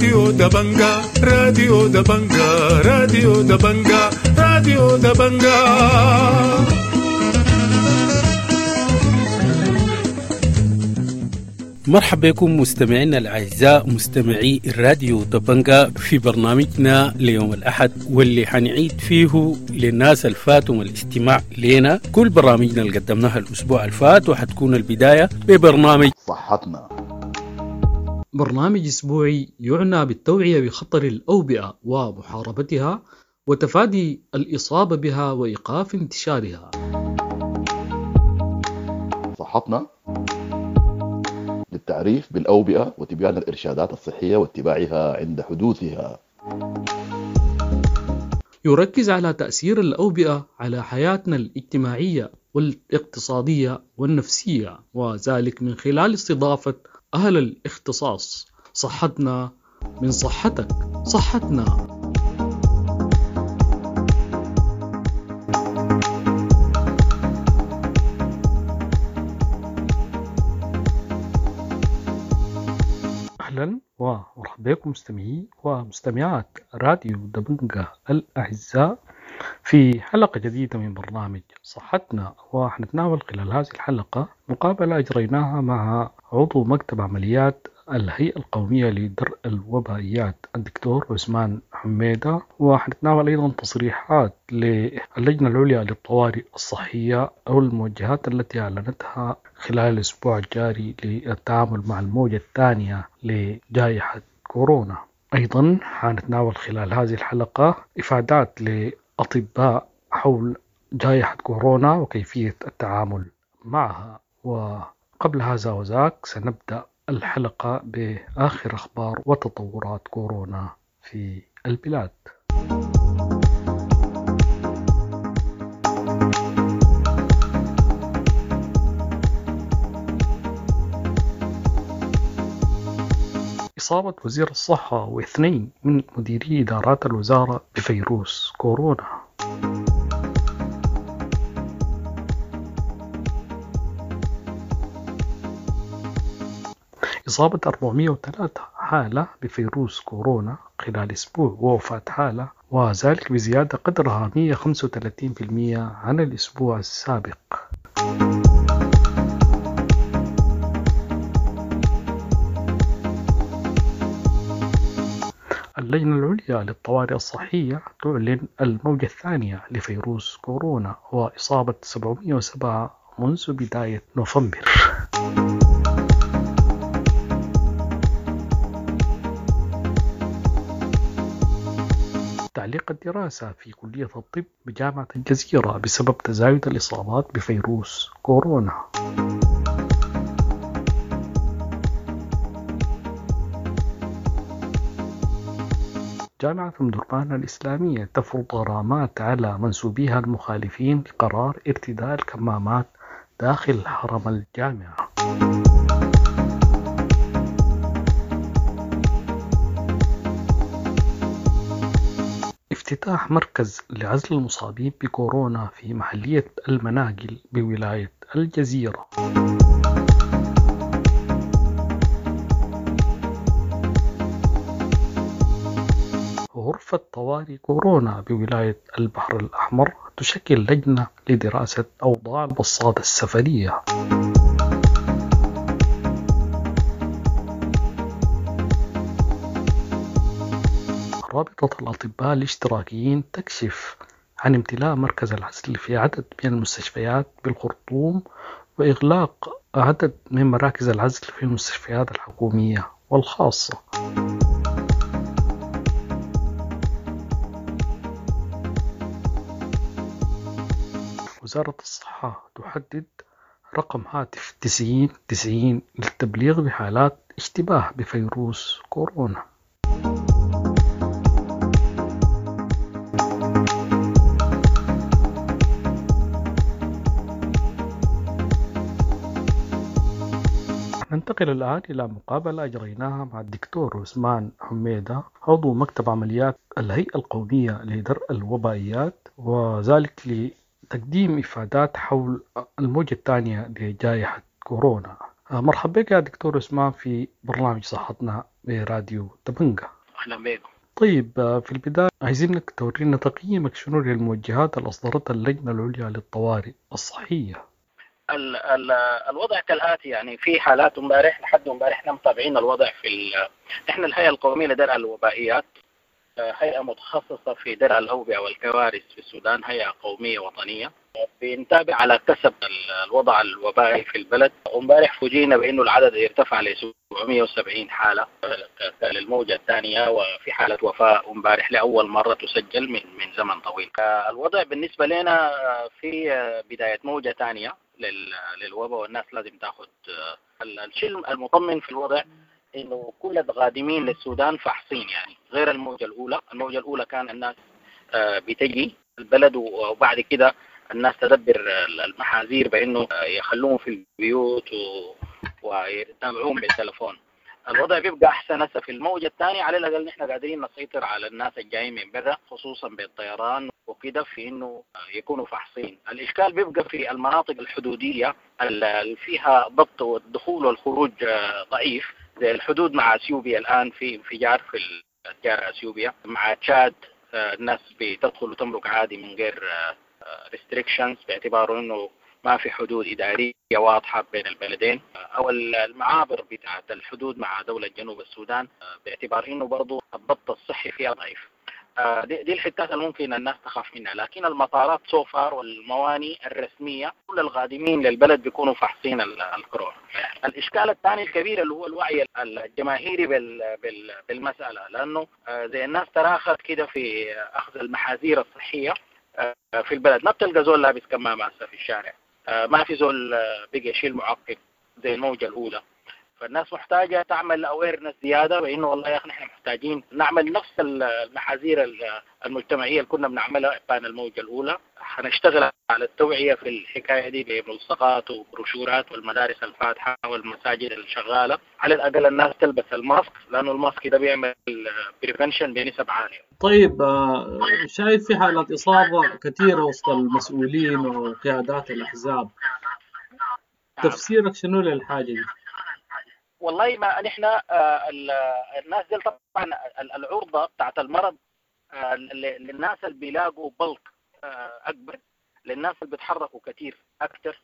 راديو دبنجا راديو دبنجا راديو دبنجا راديو دبنجا. مرحبا بكم مستمعينا الأعزاء مستمعي الراديو دبنجا في برنامجنا ليوم الأحد، واللي حنعيد فيه للناس الفاتهم الاستماع لنا كل برامجنا اللي قدمناها الأسبوع الفات، وحتكون البداية ببرنامج صحتنا، برنامج أسبوعي يعنى بالتوعية بخطر الأوبئة ومحاربتها وتفادي الإصابة بها وإيقاف انتشارها. صحتنا للتعريف بالأوبئة وتبيان الإرشادات الصحية واتباعها عند حدوثها. يركز على تأثير الأوبئة على حياتنا الاجتماعية والاقتصادية والنفسية، وذلك من خلال استضافة أهل الاختصاص. صحتنا من صحتك، صحتنا. أهلا ومرحبا بكم مستمعي ومستمعات راديو دبنجا الأعزاء في حلقة جديدة من برنامج صحتنا، وحنتناول خلال هذه الحلقة مقابلة أجريناها مع عضو مكتب عمليات الهيئة القومية لدرء الوبائيات الدكتور عثمان حميدة، وحنتناول أيضا تصريحات للجنة العليا للطوارئ الصحية أو الموجهات التي أعلنتها خلال الأسبوع الجاري للتعامل مع الموجة الثانية لجائحة كورونا. أيضا حنتناول خلال هذه الحلقة إفادات لأطباء حول جائحة كورونا وكيفية التعامل معها. وقبل هذا وذاك سنبدأ الحلقة بآخر أخبار وتطورات كورونا في البلاد. إصابة وزير الصحة واثنين من مديري إدارات الوزارة بفيروس كورونا. إصابة 403 حالة بفيروس كورونا خلال أسبوع، ووفاة حالة، وذلك بزيادة قدرها 135% عن الأسبوع السابق. اللجنة العليا للطوارئ الصحية تعلن الموجة الثانية لفيروس كورونا وإصابة 707 منذ بداية نوفمبر. تعليق الدراسة في كلية الطب بجامعة الجزيرة بسبب تزايد الإصابات بفيروس كورونا. جامعة أم درمان الإسلامية تفرض غرامات على منسوبيها المخالفين لقرار ارتداء الكمامات داخل حرم الجامعة. افتتاح مركز لعزل المصابين بكورونا في محلية المناجل بولاية الجزيرة. غرفة طوارئ كورونا بولاية البحر الأحمر تشكل لجنة لدراسة أوضاع البصات السفرية. رابطة الأطباء الاشتراكيين تكشف عن امتلاء مركز العزل في عدد من المستشفيات بالخرطوم، وإغلاق عدد من مراكز العزل في المستشفيات الحكومية والخاصة. وزارة الصحة تحدد رقم هاتف 9090 للتبليغ بحالات اشتباه بفيروس كورونا. ننتقل الآن إلى مقابلة أجريناها مع الدكتور عثمان حميدة عضو مكتب عمليات الهيئة القومية لدرء الوبائيات، وذلك لتقديم إفادات حول الموجة الثانية لجائحة كورونا. مرحبا بك يا دكتور عثمان في برنامج صحتنا براديو دبنجة. أهلا بكم. طيب في البداية عايزينك تورينا تقييمك شنو للموجهات اللي أصدرتها اللجنة العليا للطوارئ الصحية. الوضع كالآتي، يعني في حالات امبارح لحد امبارح احنا متابعين الوضع احنا الهيئة القومية لدرء الوبائيات، هيئة متخصصة في درء الأوبئة والكوارث في السودان، هيئة قومية وطنية بنتابع على كسب الوضع الوبائي في البلد. امبارح فوجئنا بأنه العدد ارتفع ل 770 حالة للموجة الثانية، وفي حالة وفاة امبارح لأول مرة تسجل من زمن طويل. الوضع بالنسبة لنا في بداية موجة ثانية للوباء، والناس لازم تاخذ الشيء المطمن في الوضع انه كل الغادمين للسودان فحصين، يعني غير الموجة الأولى. الموجة الأولى كان الناس بتجي البلد وبعد كده الناس تدبر المحاذير بأنه يخلوهم في البيوت ويتابعوهم بالتلفون. الوضع بيبقى أحسن هسه في الموجة الثانية، على الأقل نحن قادرين نسيطر على الناس الجايين من برا خصوصا بالطيران وكده في إنه يكونوا فحصين. الإشكال بيبقى في المناطق الحدودية اللي فيها ضبط والدخول والخروج ضعيف، زي الحدود مع اثيوبيا. الآن في انفجار في الجارة اثيوبيا، مع تشاد الناس بتدخل وتمرق عادي من غير restrictions، باعتباره انه ما في حدود إدارية واضحة بين البلدين، او المعابر بتاعت الحدود مع دولة جنوب السودان باعتبار انه برضو الضبط الصحي فيها ضعيف. دي الحتات اللي ممكن الناس تخاف منها. لكن المطارات سوفار والمواني الرسمية كل القادمين للبلد بيكونوا فاحصين الكورونا. الإشكال الثاني الكبير اللي هو الوعي الجماهيري بالمسألة، لأنه زي الناس تراخت كده في أخذ المحاذير الصحية في البلد. ما بتلقى زول لابس كمامة في الشارع، ما في زول بقى يشيل معقم زي الموجة الأولى. فالناس محتاجة تعمل أويرنس زيادة بأنه والله يا أخي نحن محتاجين نعمل نفس المحاذير المجتمعية اللي كنا بنعملها بين الموجة الأولى. هنشتغل على التوعية في الحكاية دي بملصقات وبروشورات، والمدارس الفاتحة والمساجد الشغالة على الأقل الناس تلبس الماسك، لأنه الماسك ده بيعمل بريفنشن بنسب عالية. طيب شايف في حالات إصابة كثيرة وسط المسؤولين وقيادات الأحزاب، تفسيرك شنو للحاجة دي؟ والله ما نحن الناس دي طبعا العرضة بتاعت المرض للناس اللي بيلاقوا بلق أكبر، للناس اللي بيتحركوا كتير أكتر.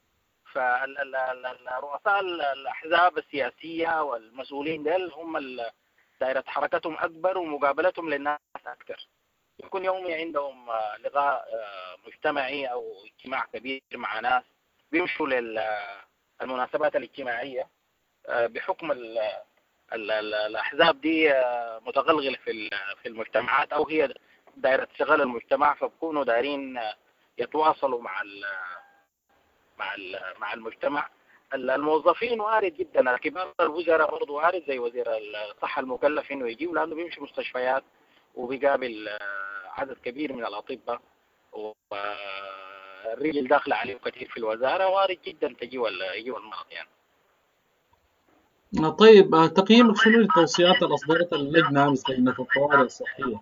فالرؤساء الأحزاب السياسية والمسؤولين ديل هم دائرة حركتهم أكبر ومقابلتهم للناس أكتر. يكون يومي عندهم لقاء مجتمعي أو اجتماع كبير مع ناس، بيمشوا للمناسبات الاجتماعية بحكم الأحزاب دي متغلغلة في المجتمعات، أو هي دائرة شغل المجتمع، فبكونوا دارين يتواصلوا مع المجتمع. الموظفين وارد جدا، كبار الوزراء برضو وارد زي وزير الصحة المكلف إنه يجي، لأنه بيمشي مستشفيات وبيقابل عدد كبير من الأطباء، والرجل داخل عليه كثير في الوزارة، وارد جدا يجيوا المرض يعني. طيب تقييمك شنو للتوصيات اللي أصدرتها اللجنة مثل لجنة الطوارئ الصحية؟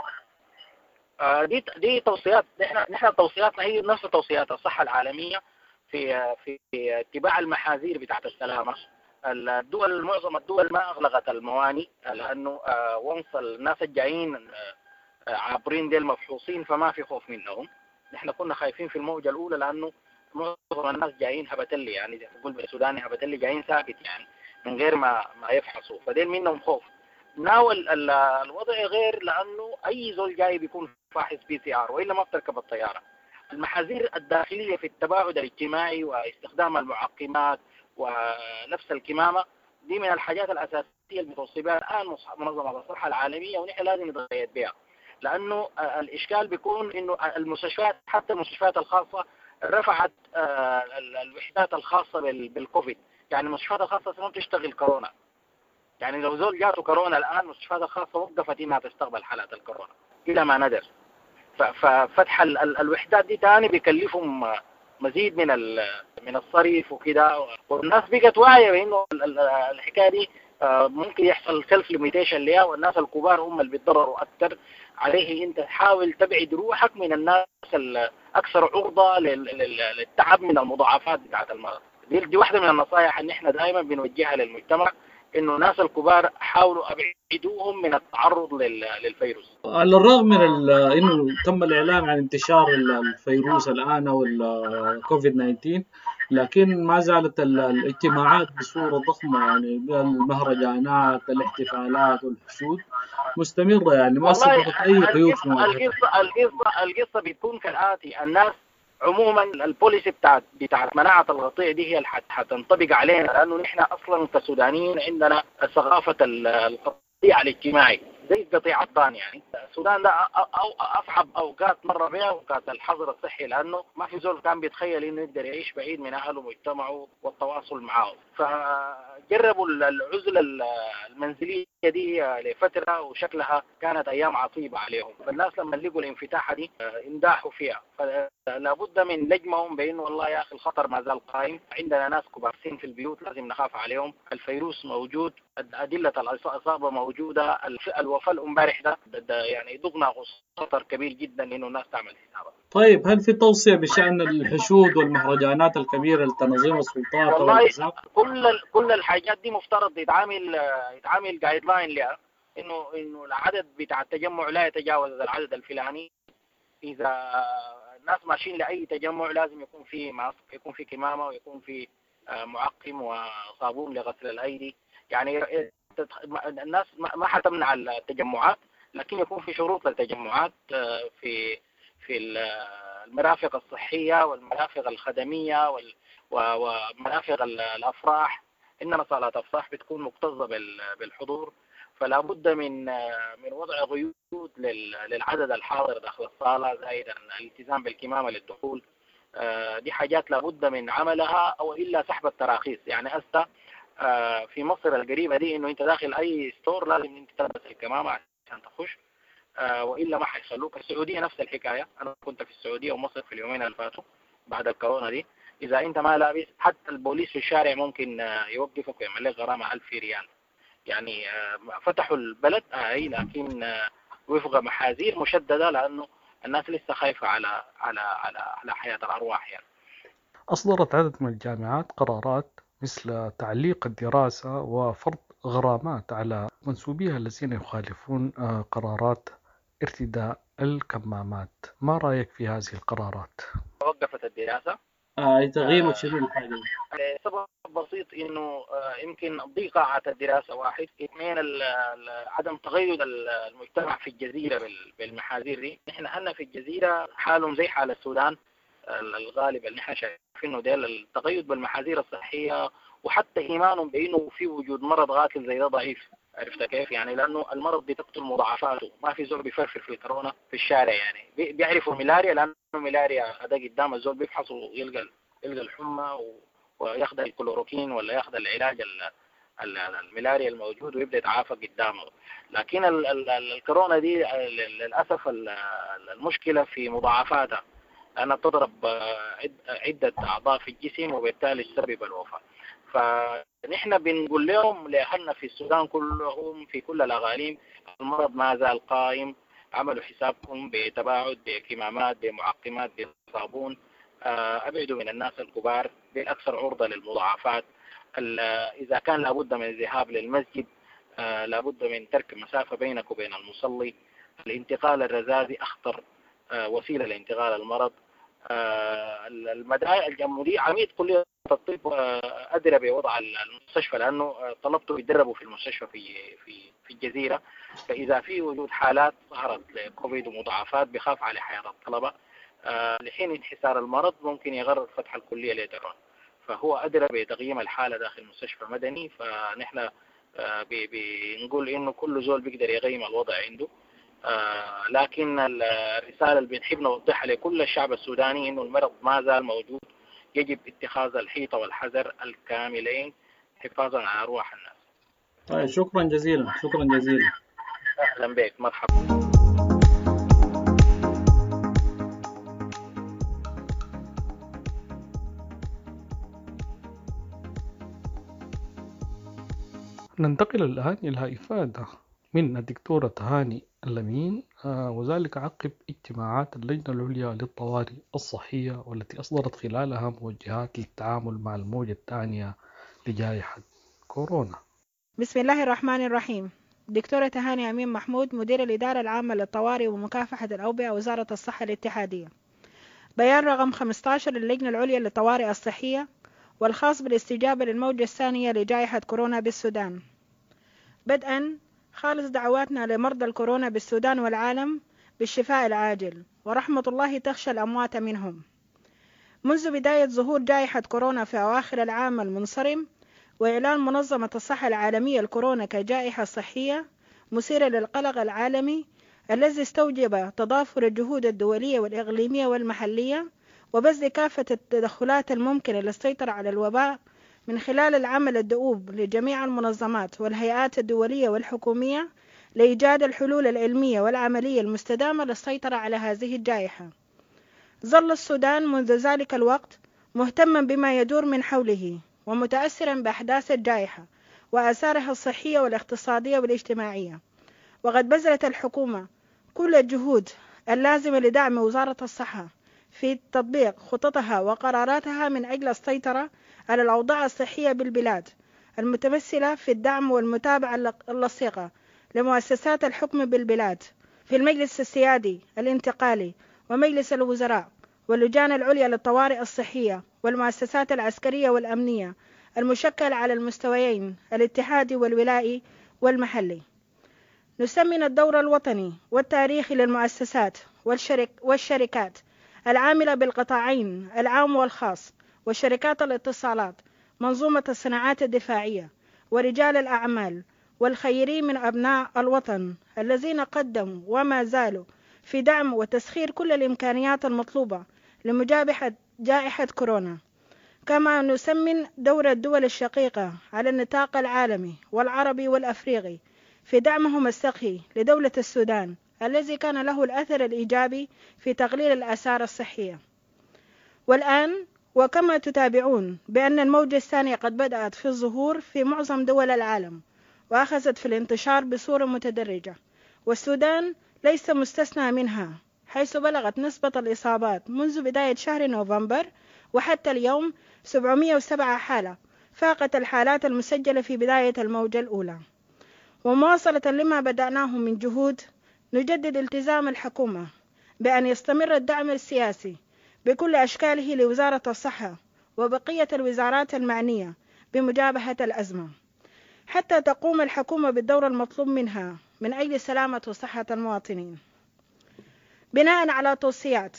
دي توصيات، نحن توصياتنا هي نفس توصيات الصحة العالمية في اتباع المحاذير بتاعت السلامة. معظم الدول ما أغلقت المواني، لأنه وانص الناس الجايين عابرين ديل مفحوصين، فما في خوف منهم. نحن كنا خايفين في الموجة الأولى لأنه معظم الناس جايين هبتلي، يعني تقول بالسوداني هبتلي، جايين ثابت يعني من غير ما يفحصوا، فديل منهم خوف. ناول الوضع غير، لأنه أي زول جاي بيكون فاحص PCR وإلا ما بتركب الطيارة. المحاذير الداخلية في التباعد الاجتماعي واستخدام المعقمات ونفس الكمامة، دي من الحاجات الأساسية اللي بتوصي بها الآن منظمة الصحة العالمية، ونحن لازم نتغير بها. لأنه الإشكال بيكون إنه المستشفيات، حتى المستشفيات الخاصة رفعت الوحدات الخاصة بالكوفيد. يعني المستشفيات الخاصة ما بتشتغل كورونا، يعني لو زول جاته كورونا الآن المستشفيات الخاصة وقفت إنها تستقبل حالات الكورونا إلى ما ندر. ففتح الوحدات دي تاني بيكلفهم مزيد من الصرف وكده، والناس بقت واعية بإنه الحكاية دي ممكن يحصل سيلف ليميتيشن ليها، والناس الكبار هم اللي بيتضرروا أكثر. عليه أنت تحاول تبعد روحك من الناس الأكثر عرضة للتعب من المضاعفات بتاعت المرض. دي واحدة من النصائح اللي احنا دائما بنوجهها للمجتمع، انه الناس الكبار حاولوا ابعدوهم من التعرض للفيروس. على الرغم من انه تم الاعلان عن انتشار الفيروس الان او الكوفيد 19، لكن ما زالت الاجتماعات بصورة ضخمة، يعني المهرجانات، الاحتفالات والحشود مستمرة، يعني ما سببت أي قيود في مواجهتها. القصة بتكون كالآتي: الناس عموما البوليسي بتاعت مناعة القطيع دي هي اللي حتنطبق علينا، لأنه نحن أصلا كسودانيين عندنا ثقافة القطيع الاجتماعي زي القطيع الثاني. يعني السودان ده أصعب أوقات مرة بها أوقات الحظر الصحي، لأنه ما في زول كان بيتخيل إنه يقدر يعيش بعيد من أهله ومجتمعه والتواصل معهم. فجربوا العزلة المنزلية دي لفترة، وشكلها كانت أيام عصيبة عليهم. فالناس لما لقوا الانفتاحة دي انداحوا فيها، فلابد من لجمهم بأنه والله يا أخي الخطر ما زال قائم، عندنا ناس كبارسين في البيوت لازم نخاف عليهم، الفيروس موجود، أدلة الإصابة موجودة، الوفاة امبارح ده يعني ضغنا خطر كبير جدا إنه الناس تعمل حسابها. طيب، هل في توصية بشأن الحشود والمهرجانات الكبيرة لتنظيم السلطات أو الأحزاب؟ كل الحاجات دي مفترض يتعامل جايد لاين لها، إنه العدد بتاع التجمع لا يتجاوز العدد الفلاني. إذا الناس ماشيين لأي تجمع لازم يكون في ماسك، يكون في كمامة، ويكون في معقم وصابون لغسل الأيدي. يعني الناس ما حتمنع التجمعات، لكن يكون في شروط للتجمعات في المرافق الصحية والمرافق الخدمية ومرافق الأفراح. إنما صالات أفراح بتكون مكتظة بالحضور، فلا بد من وضع قيود للعدد الحاضر داخل الصالة، زائد الالتزام بالكمامة للدخول. دي حاجات لابد من عملها، أو إلا سحب التراخيص. يعني في مصر القريبة دي إنه أنت داخل أي ستور لازم أنت تلبس الكمامة عشان تخش، وإلا ما حيخلوك. السعودية نفس الحكاية، أنا كنت في السعودية ومصر في اليومين اللي فاتوا بعد الكورونا دي، إذا أنت ما لابس حتى البوليس في الشارع ممكن يوقفك ويعمل لك غرامة 1000 ريال. يعني فتحوا البلد لكن وفق محاذير مشددة، لأنه الناس لسه خايفة على حياة الأرواح. يعني أصدرت عدد من الجامعات قرارات مثل تعليق الدراسة وفرض غرامات على منسوبيها الذين يخالفون قرارات ارتداء الكمامات. ما رأيك في هذه القرارات؟ وقفت الدراسة. تغيير شديد الحاجة. سبب بسيط إنه يمكن ضيق قاعة الدراسة، واحد. اثنين عدم تغير المجتمع في الجزيرة بالمحاذير دي. نحن هلنا في الجزيرة حالهم زي حال السودان الغالب اللي نحن شايفينه ده، التقيد بالمحاذير الصحية، وحتى إيمانهم بأنه في وجود مرض قاتل زي ده ضعيف. عرفت كيف؟ يعني لأنه المرض بتقتل مضاعفاته. ما في زول بيفرفر في الكورونا في الشارع، يعني بيعرفوا ملاريا، لأنه ملاريا هذا قدام الزول بيفحصوا يلقى الحمى وياخذ الكلوروكين ولا ياخذ العلاج الملاريا الموجود ويبدأ يتعافى قدامه. لكن الكورونا دي للأسف المشكلة في مضاعفاتها، لأنها تضرب عدة أعضاء في الجسم وبالتالي تسبب الوفاة. فنحن بنقول لهم لأهلنا في السودان كلهم في كل الأقاليم المرض ما زال قائم، عملوا حسابكم بتباعد، بكمامات، بمعقمات، بصابون، أبعدوا من الناس الكبار بالأكثر عرضة للمضاعفات. إذا كان لابد من الذهاب للمسجد لابد من ترك مسافة بينك وبين المصلي. الانتقال الرذاذي أخطر وسيلة لانتقال المرض. المدير عميد كلية الطب أدرى بوضع المستشفى، لأنه طلبته يتدربوا في المستشفى في الجزيرة. فإذا في وجود حالات ظهرت لكوفيد ومضاعفات بخاف على حياة الطلبة. لحين انحسار المرض ممكن يغرر فتح الكلية ليترون، فهو أدرى بتقييم الحالة داخل مستشفى مدني. فنحن بنقول إنه كل زول بيقدر يقيم الوضع عنده. لكن الرسالة اللي بنحب نوضحها لكل الشعب السوداني إنه المرض ما زال موجود، يجب اتخاذ الحيطة والحذر الكاملين حفاظا على أرواح الناس. طيب، شكرا جزيلا. أهلا بك، مرحبا. ننتقل الآن إلى إفادة من الدكتورة تهاني اللمين، وذلك عقب اجتماعات اللجنة العليا للطوارئ الصحية والتي أصدرت خلالها موجهات للتعامل مع الموجة الثانية لجائحة كورونا. بسم الله الرحمن الرحيم. دكتورة تهاني أمين محمود، مدير الإدارة العامة للطوارئ ومكافحة الأوبئة، وزارة الصحة الاتحادية. بيان رقم 15 للجنة العليا للطوارئ الصحية والخاص بالاستجابة للموجة الثانية لجائحة كورونا بالسودان. بدءا، خالص دعواتنا لمرضى الكورونا بالسودان والعالم بالشفاء العاجل، ورحمة الله تخشى الأموات منهم. منذ بداية ظهور جائحة كورونا في أواخر العام المنصرم، وإعلان منظمة الصحة العالمية الكورونا كجائحة صحية مثيرة للقلق العالمي الذي استوجب تضافر الجهود الدولية والإقليمية والمحلية وبذل كافة التدخلات الممكنة للسيطرة على الوباء من خلال العمل الدؤوب لجميع المنظمات والهيئات الدولية والحكومية لإيجاد الحلول العلمية والعملية المستدامة للسيطرة على هذه الجائحة. ظل السودان منذ ذلك الوقت مهتما بما يدور من حوله ومتأثرا بأحداث الجائحة وآثارها الصحية والاقتصادية والاجتماعية، وقد بذلت الحكومة كل الجهود اللازمة لدعم وزارة الصحة في تطبيق خططها وقراراتها من أجل السيطرة على الأوضاع الصحية بالبلاد، المتمثلة في الدعم والمتابعة اللصيقة لمؤسسات الحكم بالبلاد في المجلس السيادي الانتقالي ومجلس الوزراء واللجان العليا للطوارئ الصحية والمؤسسات العسكرية والأمنية المشكل على المستويين الاتحادي والولائي والمحلي. نسمن الدور الوطني والتاريخي للمؤسسات والشركات العاملة بالقطاعين العام والخاص وشركات الاتصالات، منظومة الصناعات الدفاعية، ورجال الأعمال والخيرين من أبناء الوطن الذين قدموا وما زالوا في دعم وتسخير كل الإمكانيات المطلوبة لمجابهة جائحة كورونا. كما نسمن دور الدول الشقيقة على النطاق العالمي والعربي والأفريقي في دعمهم السخي لدولة السودان الذي كان له الأثر الإيجابي في تقليل الآثار الصحية. والآن وكما تتابعون بأن الموجة الثانية قد بدأت في الظهور في معظم دول العالم وأخذت في الانتشار بصورة متدرجة، والسودان ليس مستثنى منها، حيث بلغت نسبة الإصابات منذ بداية شهر نوفمبر وحتى اليوم 707 حالة، فاقت الحالات المسجلة في بداية الموجة الأولى. ومواصلة لما بدأناه من جهود، نجدد التزام الحكومة بأن يستمر الدعم السياسي بكل أشكاله لوزارة الصحة وبقية الوزارات المعنية بمجابهة الأزمة، حتى تقوم الحكومة بالدور المطلوب منها من أجل سلامة وصحة المواطنين. بناء على توصيات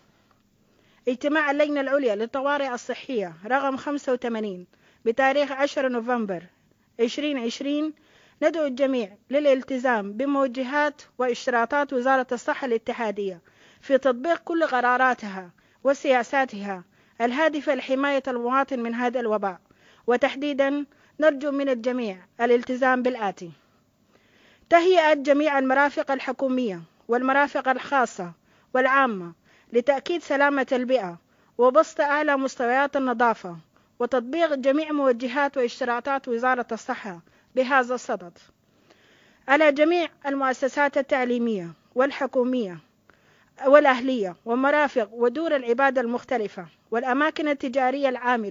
اجتماع اللجنة العليا للطوارئ الصحية رقم 85 بتاريخ 10 نوفمبر 2020، ندعو الجميع للالتزام بموجهات واشتراطات وزارة الصحة الاتحادية في تطبيق كل قراراتها وسياساتها الهادفة لحماية المواطن من هذا الوباء. وتحديدا نرجو من الجميع الالتزام بالآتي: تهيئة جميع المرافق الحكومية والمرافق الخاصة والعامة لتأكيد سلامة البيئة وبسط أعلى مستويات النظافة، وتطبيق جميع موجهات واشتراطات وزارة الصحة بهذا الصدد. على جميع المؤسسات التعليمية والحكومية والأهلية ومرافق ودور العبادة المختلفة والأماكن التجارية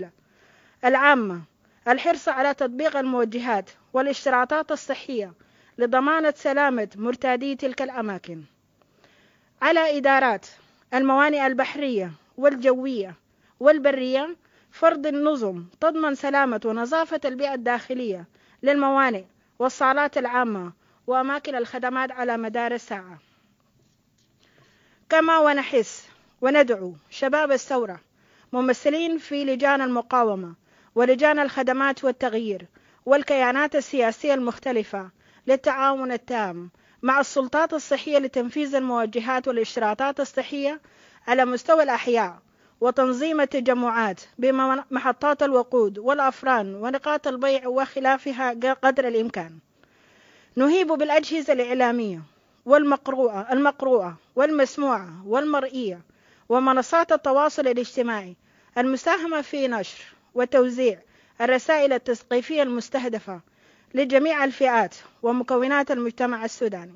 العامة الحرص على تطبيق الموجهات والاشتراطات الصحية لضمانة سلامة مرتادي تلك الأماكن. على إدارات الموانئ البحرية والجوية والبرية فرض النظم تضمن سلامة ونظافة البيئة الداخلية للموانئ والصالات العامة وأماكن الخدمات على مدار الساعة. كما ونحث وندعو شباب الثورة ممثلين في لجان المقاومة ولجان الخدمات والتغيير والكيانات السياسية المختلفة للتعاون التام مع السلطات الصحية لتنفيذ الموجهات والاشتراطات الصحية على مستوى الأحياء وتنظيم التجمعات بمحطات الوقود والأفران ونقاط البيع وخلافها قدر الإمكان. نهيب بالأجهزة الإعلامية المقروءة والمسموعة والمرئية ومنصات التواصل الاجتماعي المساهمة في نشر وتوزيع الرسائل التثقيفية المستهدفة لجميع الفئات ومكونات المجتمع السوداني.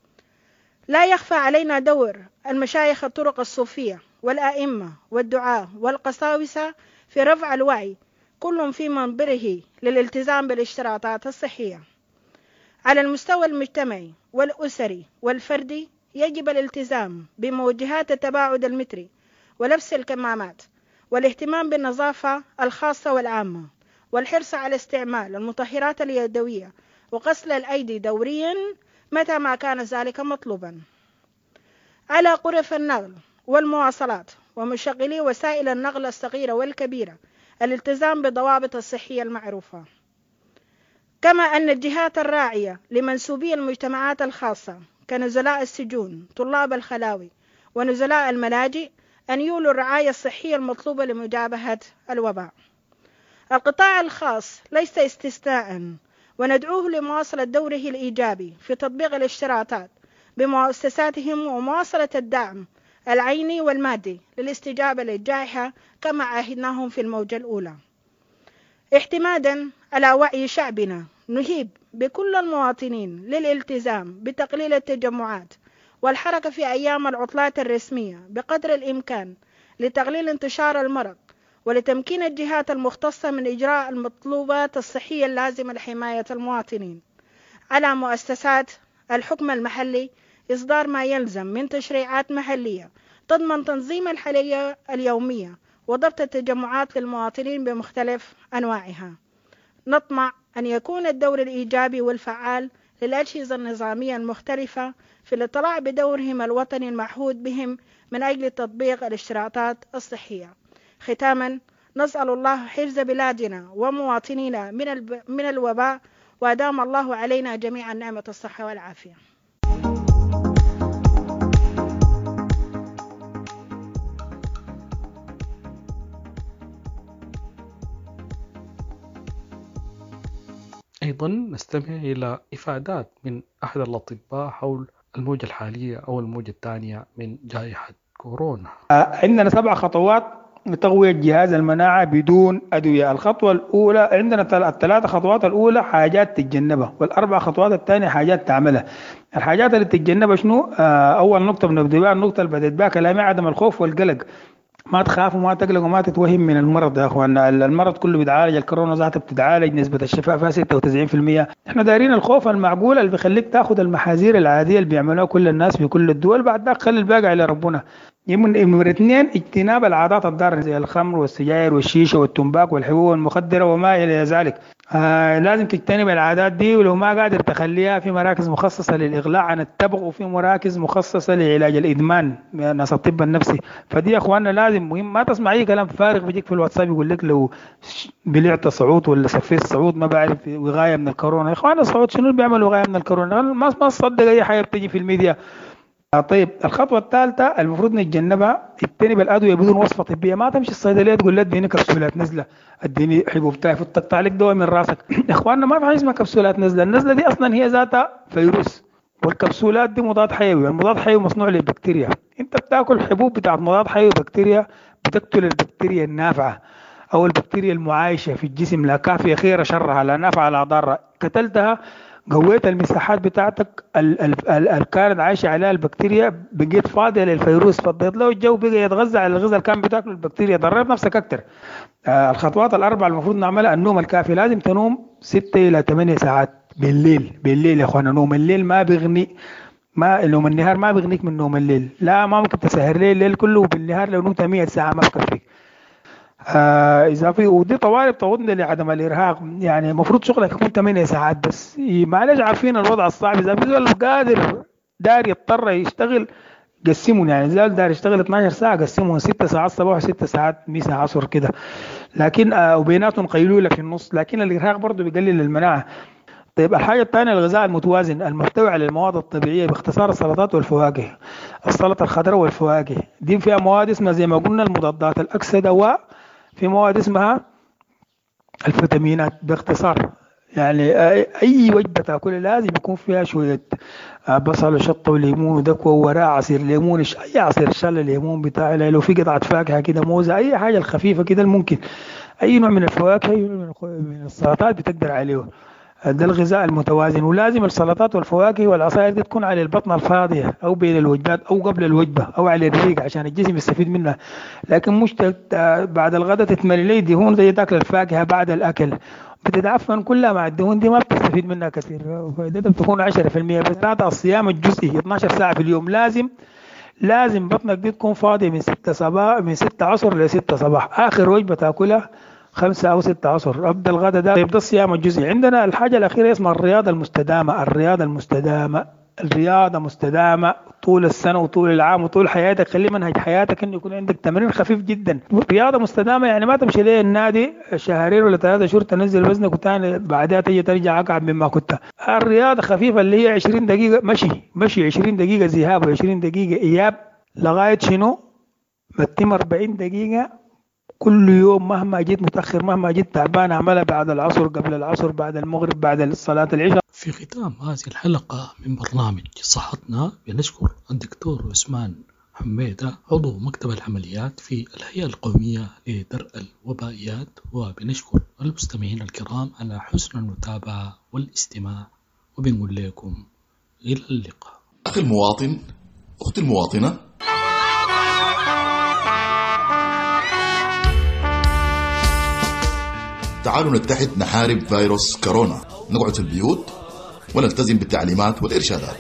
لا يخفى علينا دور المشايخ الطرق الصوفية والآئمة والدعاة والقساوسة في رفع الوعي، كل في منبره للالتزام بالاشتراطات الصحية. على المستوى المجتمعي والأسري والفردي يجب الالتزام بموجهات التباعد المتري ولبس الكمامات والاهتمام بالنظافة الخاصة والعامة والحرص على استعمال المطهرات اليدوية وغسل الأيدي دوريا متى ما كان ذلك مطلوبا. على غرف النقل والمواصلات ومشغلي وسائل النقل الصغيرة والكبيرة الالتزام بالضوابط الصحية المعروفة، كما أن الجهات الراعية لمنسوبي المجتمعات الخاصة كنزلاء السجون، طلاب الخلاوي، ونزلاء الملاجئ أن يولوا الرعاية الصحية المطلوبة لمجابهة الوباء. القطاع الخاص ليس استثناء، وندعوه لمواصلة دوره الإيجابي في تطبيق الاشتراطات بمؤسساتهم ومواصلة الدعم العيني والمادي للاستجابة للجائحة كما عاهدناهم في الموجة الأولى. اعتمادا على وعي شعبنا نهيب بكل المواطنين للالتزام بتقليل التجمعات والحركة في أيام العطلات الرسمية بقدر الإمكان لتقليل انتشار المرض، ولتمكين الجهات المختصة من إجراء المطلوبات الصحية اللازمة لحماية المواطنين. على مؤسسات الحكم المحلي إصدار ما يلزم من تشريعات محلية تضمن تنظيم الحالية اليومية وضبط التجمعات للمواطنين بمختلف أنواعها. نطمع أن يكون الدور الإيجابي والفعال للأجهزة النظامية المختلفة في الاطلاع بدورهم الوطني المعهود بهم من أجل تطبيق الاشتراطات الصحية. ختاما، نسأل الله حفظ بلادنا ومواطنينا من الوباء، وأدام الله علينا جميعا نعمة الصحة والعافية. أيضا نستمع إلى إفادات من أحد الأطباء حول الموجة الحالية أو الموجة الثانية من جائحة كورونا. عندنا 7 خطوات لتقوية جهاز المناعة بدون أدوية. الخطوة الأولى عندنا 3 خطوات الأولى حاجات تتجنبها، وال4 خطوات الثانية حاجات تعملها. الحاجات اللي تتجنبها شنو؟ أول نقطة بنبدأ بها، النقطة اللي بدأت بها كلامي، عدم الخوف والقلق. ما تخاف وما تقلق وما تتوهم من المرض يا اخواننا. المرض كله بيتعالج، الكورونا ذاتها بتتعالج، نسبة الشفاء فيها 96%. احنا دايرين الخوف المعقول اللي بيخليك تاخذ المحاذير العادية اللي بيعملوها كل الناس في كل الدول، بعد ذاك خلي الباقي على ربنا. نمرة 2 اجتناب العادات الضارة زي الخمر والسجاير والشيشة والتنباك والحبوب المخدرة وما إلى ذلك. لازم تجتنب العادات دي، ولو ما قادر تخليها في مراكز مخصصة للإغلاء عن التبغ، وفي مراكز مخصصة لعلاج الإدمان ناس الطب النفسي. فدي يا اخواننا لازم مهم. ما تسمع اي كلام فارغ بيجيك في الواتساب يقول لك لو بلعت صعود ولا سفيت صعود ما بعرف وغاية من الكورونا. يا اخواننا الصعود شنو بيعمل وغاية من الكورونا؟ ما تصدق اي حاجة بتجي في الميديا. طيب الخطوة الثالثة المفروض نتجنبها، اجتنب الأدوية بدون وصفة طبية. ما تمشي الصيدلية تقول لا اديني كبسولات نزلة، اديني حبوب تايف وتقطع لك دواء من راسك. يا اخواننا ما في حاجة اسمها كبسولات نزلة. النزلة دي اصلا هي ذاتها فيروس، والكبسولات دي مضاد حيوي. المضاد حيوي مصنوع للبكتيريا. انت بتاكل حبوب بتاعت مضاد حيوي بكتيريا، بتقتل البكتيريا النافعة او البكتيريا المعايشة في الجسم، لا كافية خير شرها لا نافعة لا ضارة. قتلتها، قويت المساحات بتاعتك كانت عايشة عليها البكتيريا، بقيت فاضية للفيروس، فضيت له الجو بقى يتغذى على الغذاء اللي كان بتاكله البكتيريا، ضررت نفسك أكتر. الخطوات ال4 المفروض نعملها، النوم الكافي. لازم تنوم 6 إلى 8 ساعات بالليل يا اخوانا. نوم الليل ما بيغني، ما نوم النهار ما بيغنيك من نوم الليل. لا، ما ممكن تسهر ليل الليل كله، وبالنهار لو نمت 100 ساعة ما بكفيك. إذا في ودي طوارئ بتعودنا لعدم الإرهاق، يعني المفروض شغلك يكون 8 ساعات بس. معلش عارفين الوضع الصعب، إذا في زول قادر دار يضطر يشتغل قسمون، يعني زول دار يشتغل 12 ساعة قسمون 6 ساعات صباح و6 ساعات مساء عصر كده، لكن وبيناتهم قيلولة في النص، لكن الإرهاق برضو بيقلل المناعة. طيب الحاجة الثانية الغذاء المتوازن المحتوي على المواد الطبيعية، باختصار السلطات والفواكه. السلطة الخضراء والفواكه دي فيها مواد اسمها زي ما قلنا المضادات الأكسدة، في مواد اسمها الفيتامينات باختصار. يعني أي وجبة تأكلها لازم يكون فيها شوية بصل وشطة وليمون ودكوة ووراء عصير ليمون، أي عصير شال الليمون بتاعي، لو في قطعة فاكهة كده، موزة، أي حاجة الخفيفة كده ممكن. أي نوع من الفواكه، أي نوع من السلطات بتقدر عليه. ده الغذاء المتوازن. ولازم السلطات والفواكه والعصائر دي تكون على البطن الفاضية أو بين الوجبات أو قبل الوجبة أو على الريق عشان الجسم يستفيد منها، لكن مش بعد الغداء تتملي لي دهون زي تاكل الفاكهة بعد الأكل بتتعفن كلها مع الدهون دي ما بتستفيد منها كثير، فائدتها بتكون 10%. بس بعد الصيام الجزئي 12 ساعة في اليوم لازم بطنك دي تكون فاضية من 6 عصر ل 6 صباح. آخر وجبة تاكلها 5 أو 6 عصر. أبدأ الغداء ده يبدأ الصيام الجزئي. عندنا الحاجة الأخيرة اسمها الرياضة المستدامة. الرياضة مستدامة طول السنة وطول العام وطول حياتك. خلي منهج حياتك إنه يكون عندك تمرين خفيف جدا. رياضة مستدامة يعني ما تمشي ليه النادي شهرين ولا 3 شهور تنزل وزنك وتاني بعدها تيجي ترجع أقعد مما كنت. الرياضة خفيفة اللي هي 20 دقيقة مشي 20 دقيقة ذهاب و20 دقيقة إياب لغاية شنو ما تتم 40 دقيقة كل يوم. مهما جيت متأخر مهما جيت تعبان اعملها بعد العصر قبل العصر بعد المغرب بعد صلاة العشاء. في ختام هذه الحلقة من برنامج صحتنا بنشكر الدكتور عثمان حميدة عضو مكتب العمليات في الهيئة القومية لدرء الوبائيات، وبنشكر المستمعين الكرام على حسن المتابعة والاستماع، وبنقول لكم إلى اللقاء. أخي المواطن، أختي المواطنة، تعالوا نتحد نحارب فيروس كورونا، نقعد في البيوت ونلتزم بالتعليمات والإرشادات.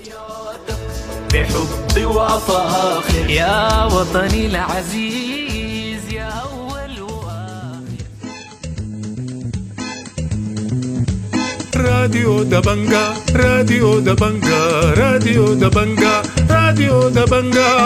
بحبي وفاخر يا وطني العزيز يا أول وآخر. راديو دبنجا راديو دبنجا راديو دبنجا راديو دبنجا.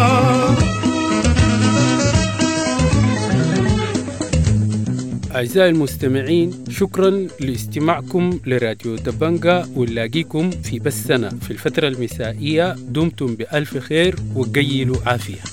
أعزائي المستمعين، شكرا لاستماعكم لراديو دبنجا، ونلاقيكم في بثنا في الفترة المسائية. دمتم بألف خير وقيلوا عافية.